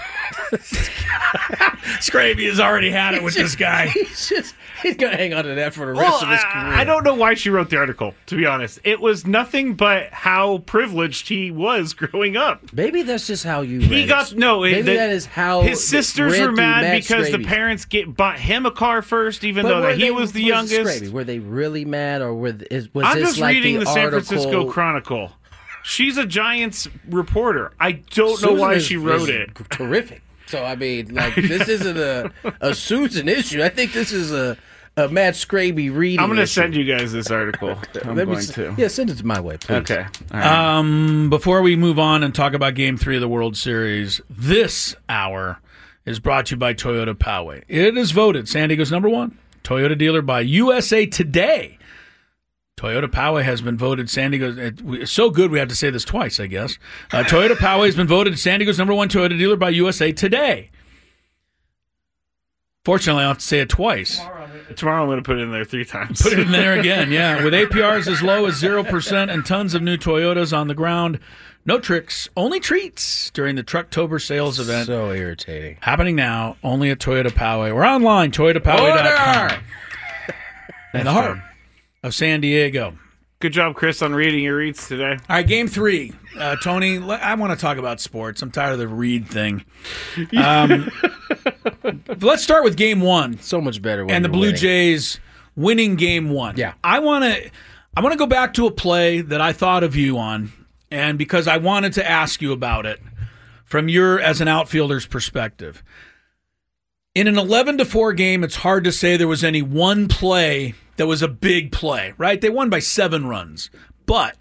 Scraby has already had it with this guy. He's going to hang on to that for the rest of his career. I don't know why she wrote the article, to be honest. It was nothing but how privileged he was growing up. Maybe that's just how you He got maybe that is how his sisters were mad because Scraby. the parents bought him a car first, even though that he was the youngest. Were they really mad, or was I'm this just like reading the San article? Francisco Chronicle. She's a Giants reporter. I don't know why she wrote it. Terrific. So I mean, like, this isn't a Susan issue. I think this is a Matt Scraby reading. I'm going to issue. send you guys this article. I'm going to. Yeah, send it my way, please. Okay. All right. Before we move on and talk about Game 3 of the World Series, this hour is brought to you by Toyota Poway. It is voted San Diego's number one Toyota dealer by USA Today. Toyota Poway has been voted San Diego's. It's so good we have to say this twice, I guess. Toyota Poway has been voted San Diego's number one Toyota dealer by USA Today. Fortunately, I'll have to say it twice. Tomorrow I'm going to put it in there 3 times. Put it in there again, yeah. With APRs as low as 0% and tons of new Toyotas on the ground. No tricks, only treats during the Trucktober sales event. So irritating. Happening now, only at Toyota Poway. We're online, toyotapoway.com. In the heart of San Diego. Good job, Chris, on reading your reads today. All right, Game 3. Tony, I want to talk about sports. I'm tired of the read thing. Let's start with Game 1. So much better when and the you're Blue winning. Jays winning Game 1. Yeah. I want to go back to a play that I thought of you on, and because I wanted to ask you about it from your, as an outfielder's perspective. In an 11-4 game, it's hard to say there was any one play that was a big play, right? They won by 7 runs. But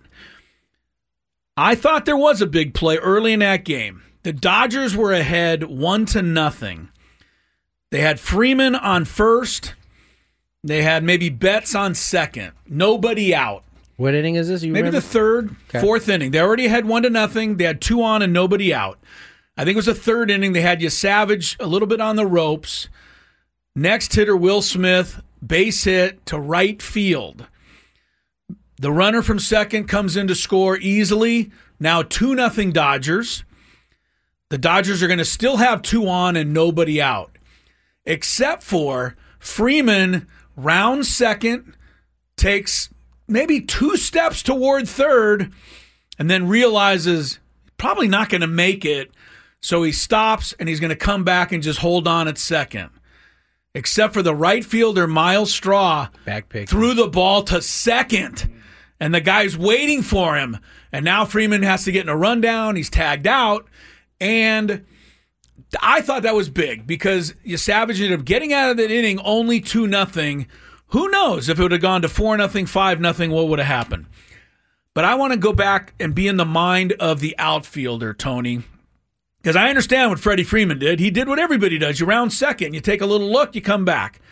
I thought there was a big play early in that game. The Dodgers were ahead 1-0. They had Freeman on first. They had maybe Betts on second. Nobody out. What inning is this? Maybe the third, fourth inning. They already had 1-0. They had 2 on and nobody out. I think it was the third inning. They had Savage a little bit on the ropes. Next hitter, Will Smith, base hit to right field. The runner from second comes in to score easily. Now 2-0 Dodgers. The Dodgers are going to still have 2 on and nobody out. Except for Freeman, rounds second, takes maybe 2 steps toward third, and then realizes probably not going to make it. So he stops, and he's going to come back and just hold on at second. Except for the right fielder, Miles Straw, threw the ball to second, and the guy's waiting for him. And now Freeman has to get in a rundown. He's tagged out, and I thought that was big because Savage ended up getting out of that inning only 2-0. Who knows if it would have gone to 4-0, 5-0, what would have happened? But I want to go back and be in the mind of the outfielder, Tony. Because I understand what Freddie Freeman did. He did what everybody does. You round second, you take a little look, you come back.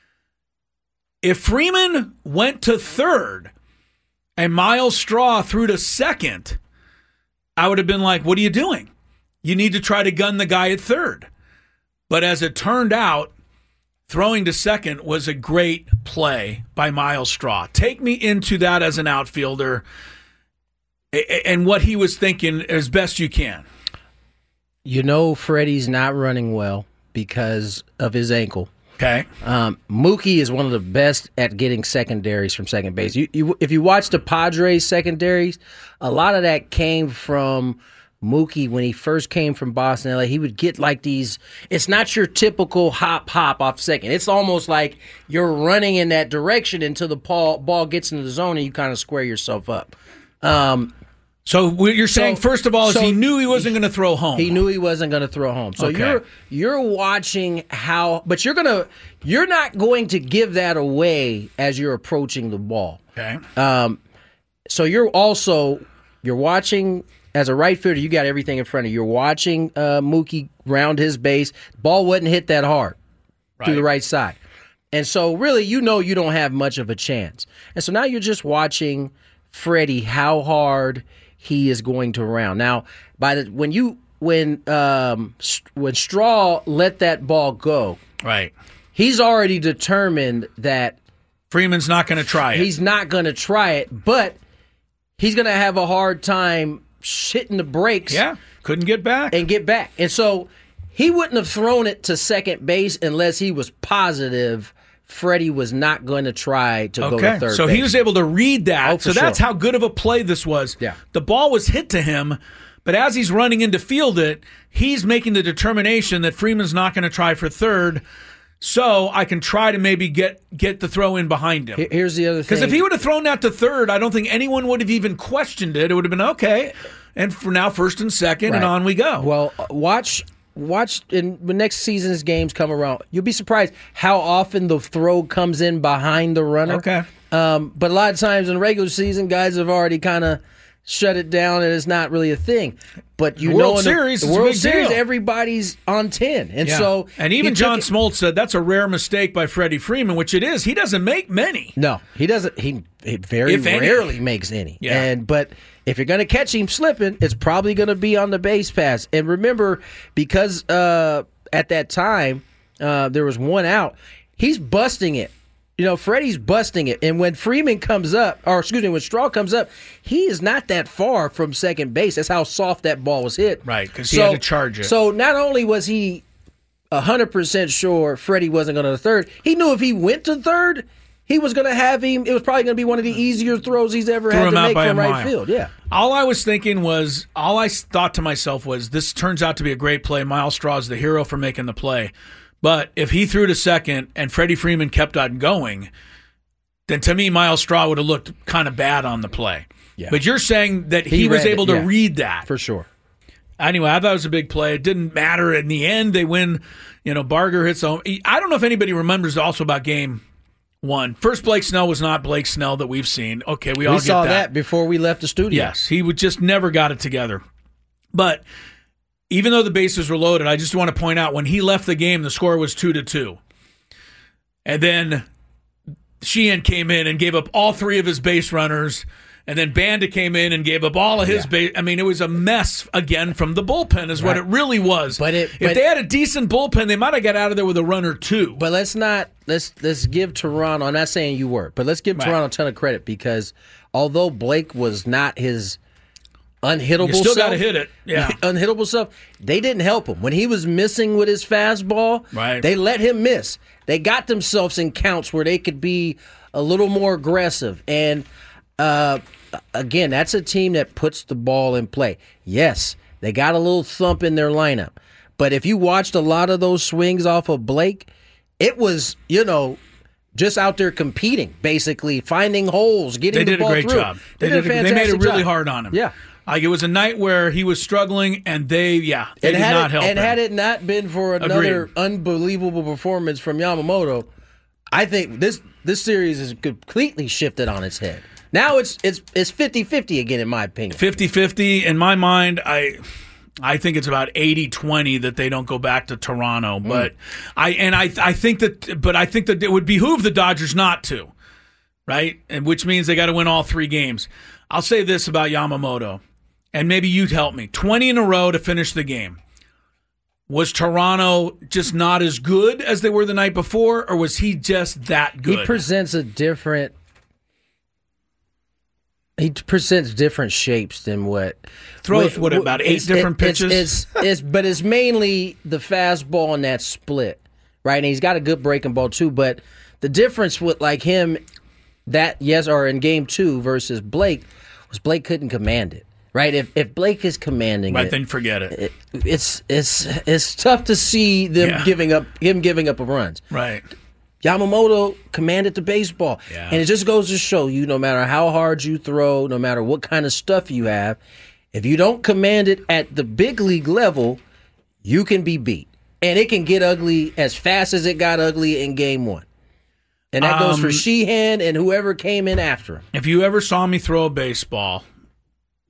If Freeman went to third and Miles Straw threw to second, I would have been like, what are you doing? You need to try to gun the guy at third. But as it turned out, throwing to second was a great play by Miles Straw. Take me into that as an outfielder and what he was thinking as best you can. You know Freddie's not running well because of his ankle. Okay. Mookie is one of the best at getting secondaries from second base. If you watch the Padres secondaries, a lot of that came from Mookie when he first came from Boston, LA. He would get like these, it's not your typical hop off second. It's almost like you're running in that direction until the ball gets into the zone and you kind of square yourself up. So what you're saying, first of all, is he knew he wasn't going to throw home. He knew he wasn't going to throw home. So you're watching how, but you're not going to give that away as you're approaching the ball. Okay. So you're watching as a right fielder, you got everything in front of you. You're watching Mookie round his base. Ball wouldn't hit that hard through the right side. And so really, you don't have much of a chance. And so now you're just watching Freddie, how hard he is going to round. Now, when Straw let that ball go, right, he's already determined that Freeman's not going to try it. He's not going to try it, but he's going to have a hard time hitting the brakes. Yeah, couldn't get back. And so he wouldn't have thrown it to second base unless he was positive Freddie was not going to try to go to third so base. he was able to read that. So that's how good of a play this was. Yeah. The ball was hit to him, but as he's running in to field it, he's making the determination that Freeman's not going to try for third, so I can try to maybe get the throw in behind him. Here's the other thing. Because if he would have thrown that to third, I don't think anyone would have even questioned it. It would have been okay. And for now, first and second, and on we go. Well, watch in the next season's games come around. You'll be surprised how often the throw comes in behind the runner. Okay. But a lot of times in the regular season, guys have already kind of shut it down, and it's not really a thing. But the World Series, everybody's on 10, and so even John Smoltz said that's a rare mistake by Freddie Freeman, which it is. He doesn't make many. No, he doesn't. He very rarely makes any. Yeah. But if you're going to catch him slipping, it's probably going to be on the base pass. And remember, because at that time there was one out, he's busting it. Freddie's busting it. And when Freeman comes up, when Straw comes up, he is not that far from second base. That's how soft that ball was hit. Right, because he had to charge it. So not only was he 100% sure Freddie wasn't going to third, he knew if he went to third, he was going to have him. It was probably going to be one of the easier throws he's ever had to make from right field. Yeah. All I thought to myself was, this turns out to be a great play. Miles Straw is the hero for making the play. But if he threw to second and Freddie Freeman kept on going, then to me, Miles Straw would have looked kind of bad on the play. Yeah. But you're saying that he was able to read that. For sure. Anyway, I thought it was a big play. It didn't matter. In the end, they win. Barger hits home. I don't know if anybody remembers also about game one. First Blake Snell was not Blake Snell that we've seen. Okay, we all saw get that before we left the studio. Yes, he would just never got it together. But even though the bases were loaded, I just want to point out when he left the game, the score was 2-2. And then Sheehan came in and gave up all three of his base runners. And then Banda came in and gave up all of his base. I mean, it was a mess again from the bullpen is what it really was. But if they had a decent bullpen, they might have got out of there with a run or two. But let's give Toronto, I'm not saying you were, but let's give Toronto a ton of credit because although Blake was not his unhittable you still got to hit it. Yeah. Unhittable stuff. They didn't help him. When he was missing with his fastball, they let him miss. They got themselves in counts where they could be a little more aggressive. And again, that's a team that puts the ball in play. Yes, they got a little thump in their lineup. But if you watched a lot of those swings off of Blake, it was, just out there competing, basically, finding holes, getting the ball through. They did a great job. They made it really hard on him. Yeah. Like it was a night where he was struggling, and they did not help him. And had it not been for another unbelievable performance from Yamamoto, I think this series is completely shifted on its head. Now it's 50-50 again, in my opinion. 50-50. In my mind, I think it's about 80-20 that they don't go back to Toronto. But I think that it would behoove the Dodgers not to, right? And which means they got to win all three games. I'll say this about Yamamoto, and maybe you'd help me. 20 in a row to finish the game. Was Toronto just not as good as they were the night before, or was he just that good? He presents different shapes than what throws. About 8 different pitches. But it's mainly the fastball and that split, right? And he's got a good breaking ball too. But the difference with like him, or in game 2 versus Blake, was Blake couldn't command it. Right, if Blake is commanding it, then forget it. It's tough to see them giving up runs. Right. Yamamoto commanded the baseball. Yeah. And it just goes to show you, no matter how hard you throw, no matter what kind of stuff you have, if you don't command it at the big league level, you can be beat. And it can get ugly as fast as it got ugly in game 1. And that goes for Sheehan and whoever came in after him. If you ever saw me throw a baseball,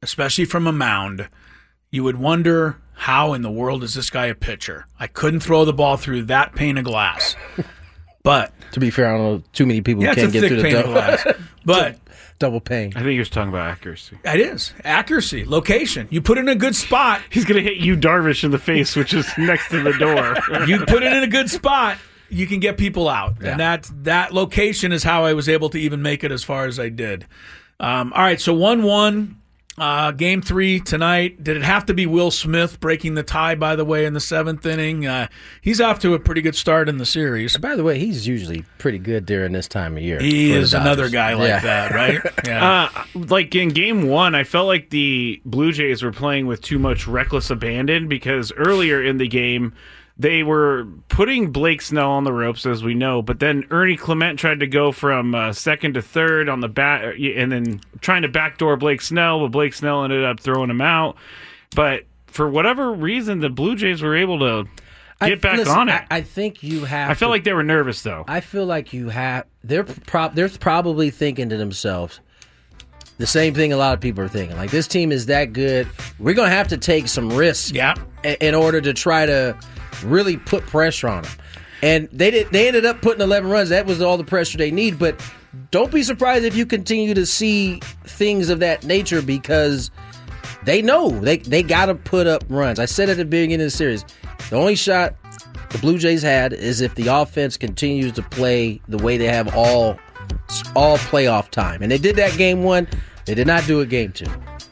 especially from a mound, you would wonder, how in the world is this guy a pitcher? I couldn't throw the ball through that pane of glass. But to be fair, I don't know too many people who can't get through the pane of glass. But double pane. I think he was talking about accuracy. It is. Accuracy. Location. You put it in a good spot. He's going to hit you, Darvish, in the face, which is next to the door. You put it in a good spot, you can get people out. Yeah. And that location is how I was able to even make it as far as I did. All right, so 1-1. Game 3 tonight. Did it have to be Will Smith breaking the tie, by the way, in the 7th inning? He's off to a pretty good start in the series. By the way, he's usually pretty good during this time of year. He is another guy like that, right? Yeah. Like in Game 1, I felt like the Blue Jays were playing with too much reckless abandon because earlier in the game, they were putting Blake Snell on the ropes, as we know, but then Ernie Clement tried to go from second to third on the bat, and then trying to backdoor Blake Snell, but Blake Snell ended up throwing him out. But for whatever reason, the Blue Jays were able to get back on it. I think you have. I feel like they were nervous, though. I feel like you have. They're probably thinking to themselves the same thing a lot of people are thinking. Like, this team is that good. We're going to have to take some risks in order to try to really put pressure on them. And they ended up putting 11 runs. That was all the pressure they need. But don't be surprised if you continue to see things of that nature because they know they got to put up runs. I said at the beginning of the series, the only shot the Blue Jays had is if the offense continues to play the way they have all playoff time. And they did that Game 1. They did not do it Game 2.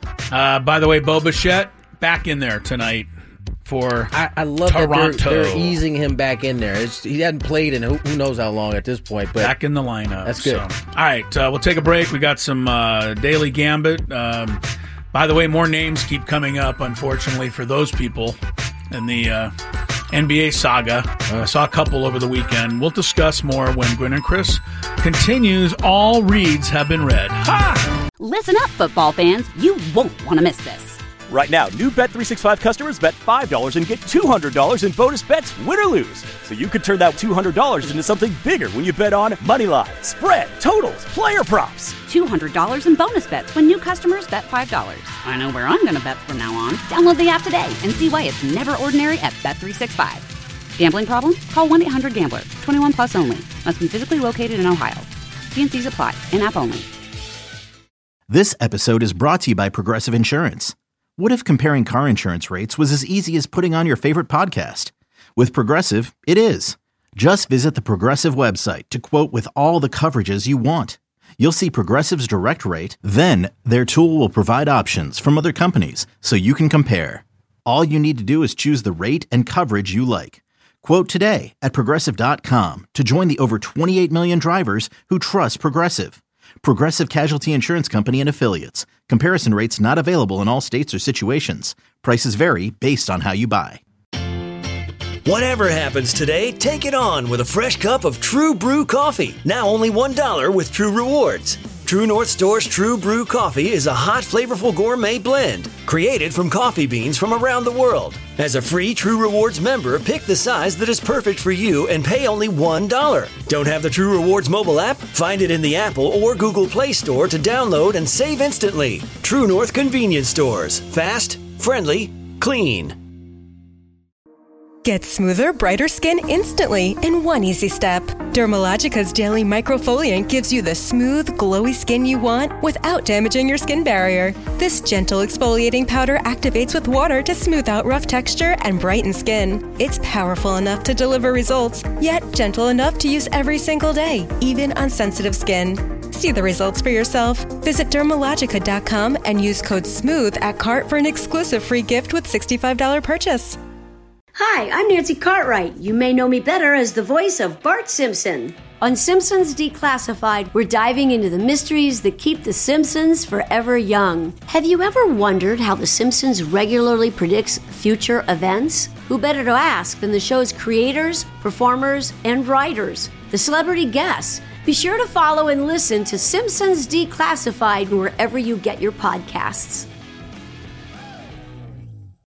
By the way, Bo Bichette back in there tonight. For I love Toronto. That they're easing him back in there. He hadn't played in who knows how long at this point. But back in the lineup. That's good. So. All right, we'll take a break. We got some Daily Gambit. By the way, more names keep coming up, unfortunately, for those people in the NBA saga. I saw a couple over the weekend. We'll discuss more when Gwen and Chris continues. All reads have been read. Ha! Listen up, football fans. You won't want to miss this. Right now, new Bet365 customers bet $5 and get $200 in bonus bets, win or lose. So you could turn that $200 into something bigger when you bet on money line, spread, totals, player props. $200 in bonus bets when new customers bet $5. I know where I'm going to bet from now on. Download the app today and see why it's never ordinary at Bet365. Gambling problem? Call 1-800-GAMBLER. 21 plus only. Must be physically located in Ohio. T&Cs apply. In-app only. This episode is brought to you by Progressive Insurance. What if comparing car insurance rates was as easy as putting on your favorite podcast? With Progressive, it is. Just visit the Progressive website to quote with all the coverages you want. You'll see Progressive's direct rate, then their tool will provide options from other companies so you can compare. All you need to do is choose the rate and coverage you like. Quote today at Progressive.com to join the over 28 million drivers who trust Progressive. Progressive Casualty Insurance Company and Affiliates. Comparison rates not available in all states or situations. Prices vary based on how you buy. Whatever happens today, take it on with a fresh cup of True Brew coffee. Now only $1 with True Rewards. True North Store's True Brew coffee is a hot, flavorful gourmet blend created from coffee beans from around the world. As a free True Rewards member, pick the size that is perfect for you and pay only $1. Don't have the True Rewards mobile app? Find it in the Apple or Google Play Store to download and save instantly. True North Convenience Stores. Fast, friendly, clean. Get smoother, brighter skin instantly in one easy step. Dermalogica's daily microfoliant gives you the smooth, glowy skin you want without damaging your skin barrier. This gentle exfoliating powder activates with water to smooth out rough texture and brighten skin. It's powerful enough to deliver results, yet gentle enough to use every single day, even on sensitive skin. See the results for yourself. Visit Dermalogica.com and use code SMOOTH at cart for an exclusive free gift with $65 purchase. Hi, I'm Nancy Cartwright. You may know me better as the voice of Bart Simpson. On Simpsons Declassified, we're diving into the mysteries that keep The Simpsons forever young. Have you ever wondered how The Simpsons regularly predicts future events? Who better to ask than the show's creators, performers, and writers, the celebrity guests? Be sure to follow and listen to Simpsons Declassified wherever you get your podcasts.